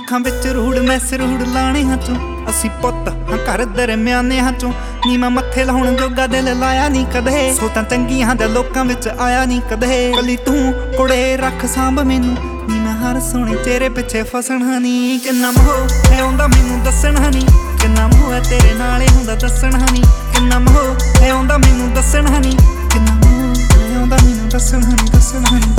ਅੱਖਾਂ ਵਿੱਚ ਰੂੜ ਮੈਂ ਸਰੂੜ ਲਾਣੇ ਹਾਂ ਤੂੰ ਅਸੀਂ ਪੁੱਤ ਹਾਂ ਘਰ ਦਰਮਿਆਨੇ ਹਾਂ ਤੂੰ ਨੀ ਮੈਂ ਮੱਥੇ ਲਾਉਣ ਜੋਗਾ ਦਿਲ ਲਾਇਆ ਨਹੀਂ ਕਦੇ ਸੋ ਤਾਂ ਚੰਗੀਆਂ ਦੇ ਲੋਕਾਂ ਵਿੱਚ ਆਇਆ ਨਹੀਂ ਕਦੇ ਕੱਲੀ ਤੂੰ ਕੁੜੇ ਰੱਖ ਸਾਂਭ ਮੈਨੂੰ ਨੀ ਮੈਂ ਹਰ ਸੋਹਣੇ ਚਿਹਰੇ ਪਿੱਛੇ ਫਸਣਾ ਨਹੀਂ ਕਿੰਨਾ ਮੋਹ ਹੈ ਆਉਂਦਾ ਮੈਨੂੰ ਦੱਸਣਾ ਨਹੀਂ ਕਿੰਨਾ ਮੋਹ ਹੈ ਤੇਰੇ ਨਾਲ ਹੀ ਹੁੰਦਾ ਦੱਸਣਾ ਨਹੀਂ ਕਿੰਨਾ ਮੋਹ ਹੈ ਆਉਂਦਾ ਮੈਨੂੰ ਦੱਸਣਾ ਨਹੀਂ ਕਿੰਨਾ ਮੋਹ ਹੈ ਆਉਂਦਾ ਮੈਨੂੰ ਦੱਸਣਾ ਨਹੀਂ ਦੱਸਣਾ ਨਹੀਂ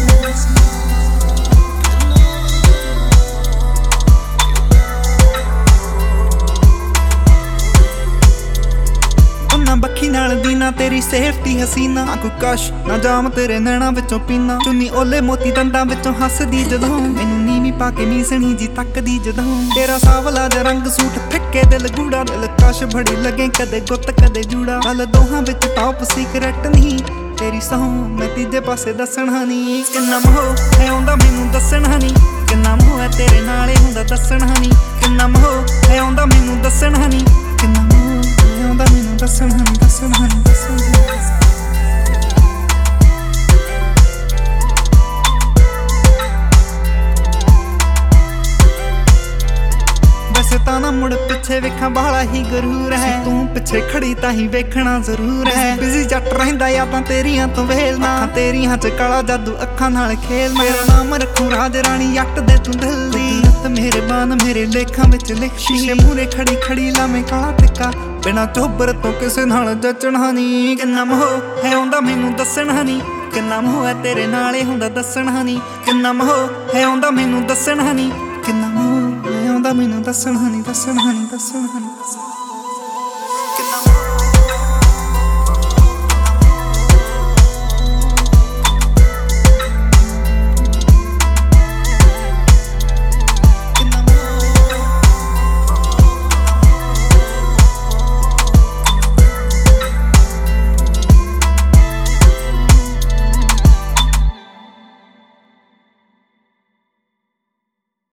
ਬੱਖੀ ਨਾਲ ਦੀ ਨਾ ਤੇਰੀ ਸੇਫਟੀ ਹਸੀਨਾ ਨਾ ਕੋਈ ਕਸ਼ ਨਾ ਜਾਮ ਤੇਰੇ ਨੈਣਾ ਵਿੱਚੋਂ ਪੀਨਾ ਚੁੰਨੀ ਓਲੇ ਮੋਤੀ ਦੰਦਾਂ ਵਿੱਚੋਂ ਹੱਸਦੀ ਜਦੋਂ ਮੈਨੂੰ ਨੀਵੀਂ ਪਾ ਕੇ ਮੀਸਣੀ ਜੀ ਤੱਕਦੀ ਜਦੋਂ ਤੇਰਾ ਸਾਵਲਾ ਜਿਹਾ ਰੰਗ ਸੂਟ ਫਿੱਕੇ ਦਿਲ ਗੂੜਾ ਦਿਲ ਕਸ਼ ਬੜੀ ਲੱਗੇ ਕਦੇ ਗੁੱਤ ਕਦੇ ਜੂੜਾ ਗੱਲ ਦੋਹਾਂ ਵਿੱਚ ਟੌਪ ਸੀਕ੍ਰੇਟ ਨਹੀਂ ਤੇਰੀ ਸਹੁੰ ਮੈਂ ਤੀਜੇ ਪਾਸੇ ਦੱਸਣਾ ਨਹੀਂ ਕਿੰਨਾ ਮੋਹ ਹੈ ਆਉਂਦਾ ਮੈਨੂੰ ਦੱਸਣਾ ਨਹੀਂ ਕਿੰਨਾ ਮੋਹ ਹੈ ਤੇਰੇ ਨਾਲ ਹੀ ਹੁੰਦਾ ਦੱਸਣਾ ਨਹੀਂ ਕਿੰਨਾ ਮੋਹ ਹੈ ਆਉਂਦਾ ਮੈਨੂੰ ਦੱਸਣਾ ਨਹੀਂ ਕਿੰਨਾ ਮੋਹ ਆਉਂਦਾ ਮੈਨੂੰ ਦੱਸਣਾ ਨਹੀਂ ਦੱਸਣਾ ਨਹੀਂ ਦੱਸਣਾ ਵੈਸੇ ਤਾਂ ਨਾ ਮੁੜ ਪਿੱਛੇ ਵੇਖਾਂ ਬਾਹਲਾ ਹੀ ਗਰੂਰ ਹੈ ਤੂੰ ਪਿੱਛੇ ਖੜੀ ਤਾਂ ਹੀ ਵੇਖਣਾ ਜ਼ਰੂਰ ਹੈ ਬਿਜ਼ੀ ਜੱਟ ਰਹਿੰਦਾ ਯਾਦਾਂ ਤੇਰੀਆਂ ਤੋਂ ਵੇਲਣਾ ਅੱਖਾਂ ਤੇਰੀਆਂ ਚ ਕਾਲਾ ਜਾਦੂ ਅੱਖਾਂ ਨਾਲ ਖੇਲ ਮੇਰਾ ਨਾਮ ਰੱਖੂ ਰਾਜ ਰਾਣੀ ਜੱਟ ਦੇ ਤੂੰ ਦਿਲ ਦੀ ਮੇਰੇ ਬਾਨ ਮੇਰੇ ਲੇਖਾਂ ਵਿੱਚ ਲਿਖ ਸ਼ੀਸ਼ੇ ਮੂਰੇ ਖੜੀ ਖੜੀ ਲਾਵੇਂ ਕਾਲਾ ਟਿੱਕਾ ਬਿਨਾ ਚੋਬਰ ਤੋਂ ਕਿਸੇ ਨਾਲ ਜੱਚਣਾ ਨਹੀਂ ਕਿੰਨਾ ਮੋਹ ਹੈ ਆਉਂਦਾ ਮੈਨੂੰ ਦੱਸਣਾ ਨਹੀਂ ਕਿੰਨਾ ਮੋਹ ਹੈ ਤੇਰੇ ਨਾਲ ਹੀ ਹੁੰਦਾ ਦੱਸਣਾ ਨਹੀਂ ਕਿੰਨਾ ਮੋਹ ਹੈ ਆਉਂਦਾ ਮੈਨੂੰ ਦੱਸਣਾ ਨਹੀਂ ਕਿੰਨਾ ਮੋਹ ਹੈ ਆਉਂਦਾ ਮੈਨੂੰ ਦੱਸਣਾ ਨਹੀਂ ਦੱਸਣਾ ਨਹੀਂ ਦੱਸਣਾ ਨਹੀਂ